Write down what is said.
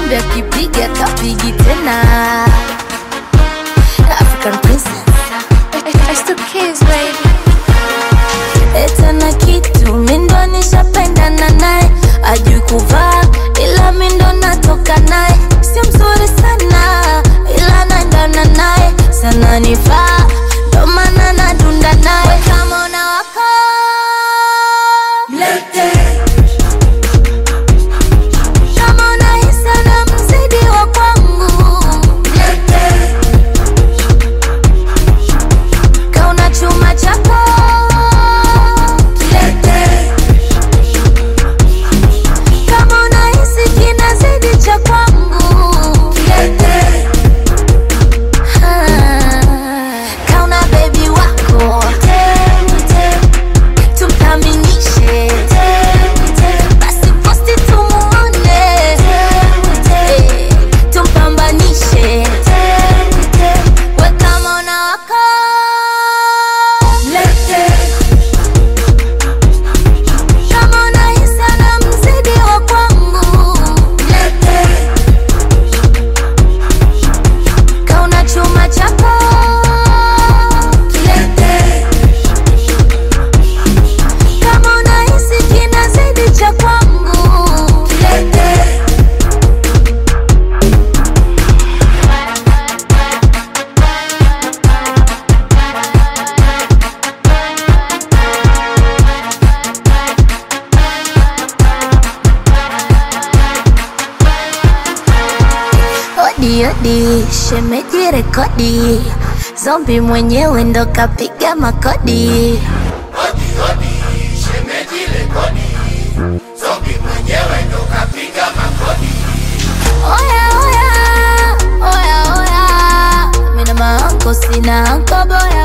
Zombi akipiga kapigi tena. African princess, I still kiss baby. eta na kitu mindo nishapendana naye, ajui kuvaa ila mindo natoka naye. Sio mzuri sana ila naendana naye, sana nifaa ndo maana nadunda naye. Kama unawaka mlete, kama unahisi na mzidi wa kwangu mlete, kauna chuma chako kilete, kama unahisi kinazidi cha kwangu kilete. Kauna baby wako tumkamilishe, basi posti tumuone, tumpambanishe. We kama unawaka mlete, kama unahisi na mzidi wa kwangu mlete, kauna chuma chako kilete, kama unahisi kinazidi cha kwangu kilete. Odi odi, shemeji rekodi, zombi mwenyewe ndo kapiga makodi. Odi odi, shemeji rekodi, zombi mwenyewe ndo kapiga makodi. Oya oya, oya oya, mina maanko sina anko boya.